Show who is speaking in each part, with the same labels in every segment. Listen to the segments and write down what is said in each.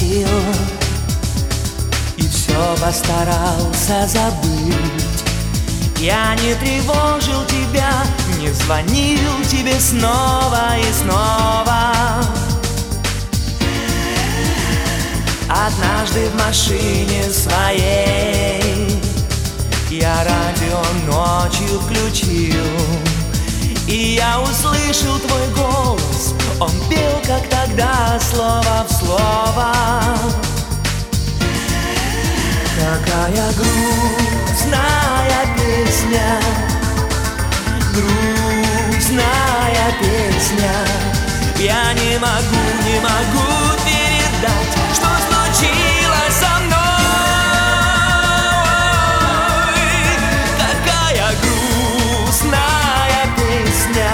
Speaker 1: простил и все постарался забыть. Я не тревожил тебя, не звонил тебе снова и снова. Однажды в машине своей я радио ночью включил, и я услышал твой голос. Он пел, как тогда, слово в слово. Какая грустная песня, грустная песня. Я не могу передать, что случилось со мной. Какая грустная песня,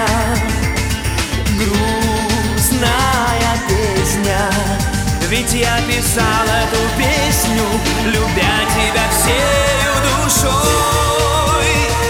Speaker 1: грустная песня. Ведь я писал эту песню, любя тебя всею душой.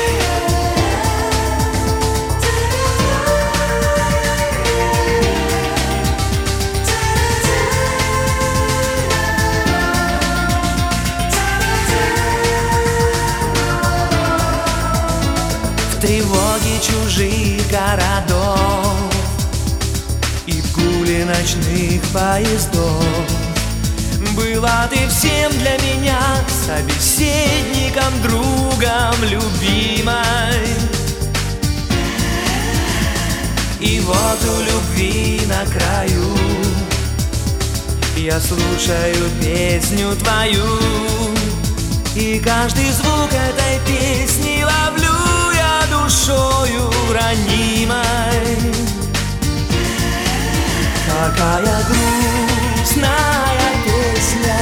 Speaker 1: В тревоге чужих городов и в гуле ночных поездов была ты всем для меня, собеседником, другом, любимой. И вот у любви на краю я слушаю песню твою, и каждый звук этой песни ловлю я душою ранимой. Какая грустная песня,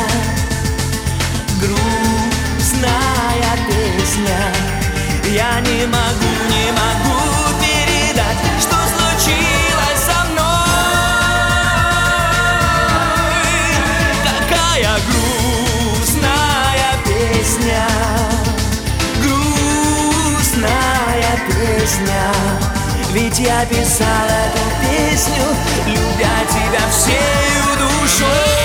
Speaker 1: грустная песня. Я не могу передать, что случилось со мной. Какая грустная песня, грустная песня. Ведь я писал эту песню, любя тебя всею душой.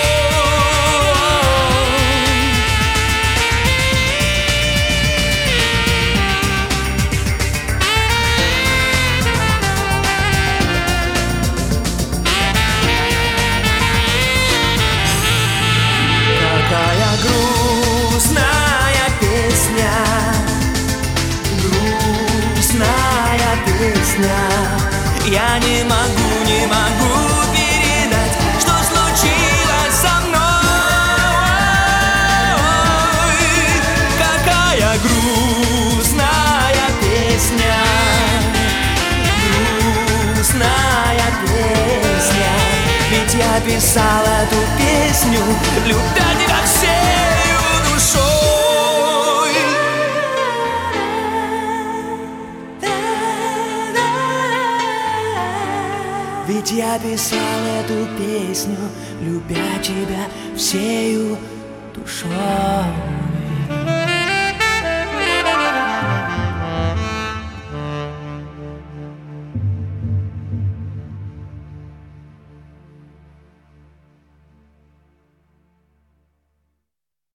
Speaker 1: Какая грустная песня, грустная песня. Я не могу передать, что случилось со мной. Какая грустная песня, грустная песня. Ведь я писал эту песню, любя тебя всею душой. Ведь я писал эту песню, любя тебя всею душой.